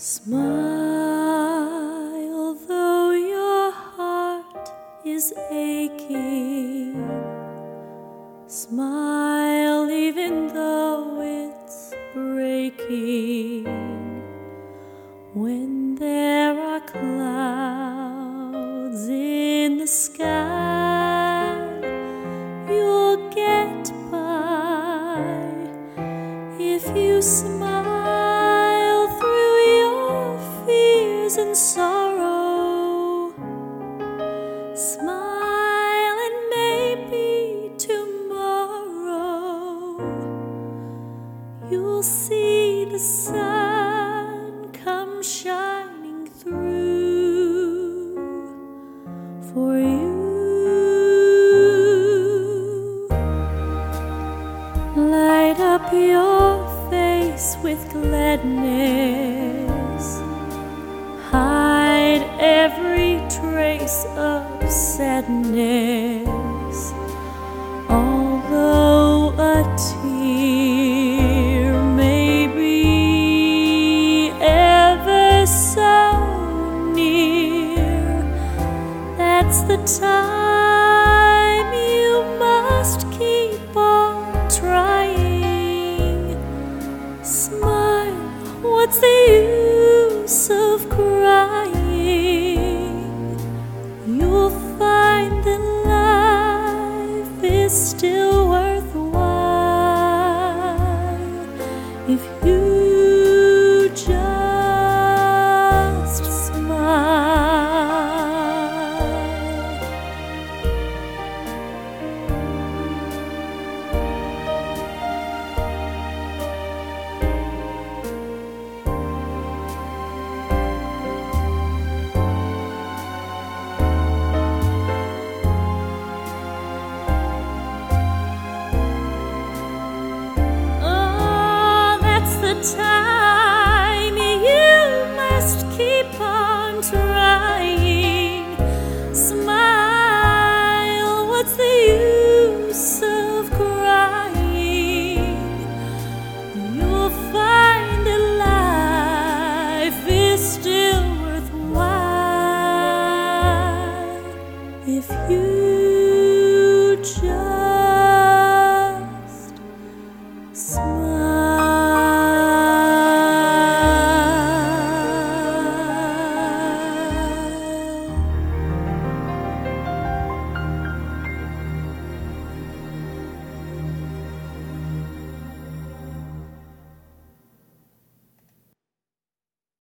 Smile, though your heart is aching. Smile, even though it's breaking. When there are clouds in the sky, you'll get by if you smile through your fears and sorrow. Smile, and maybe tomorrow you'll see the sun come shining through for you. Light up your face with gladness. Hide every trace of sadness. Although a tear may be ever so near, that's the time you must keep on trying. Smile, what's the use?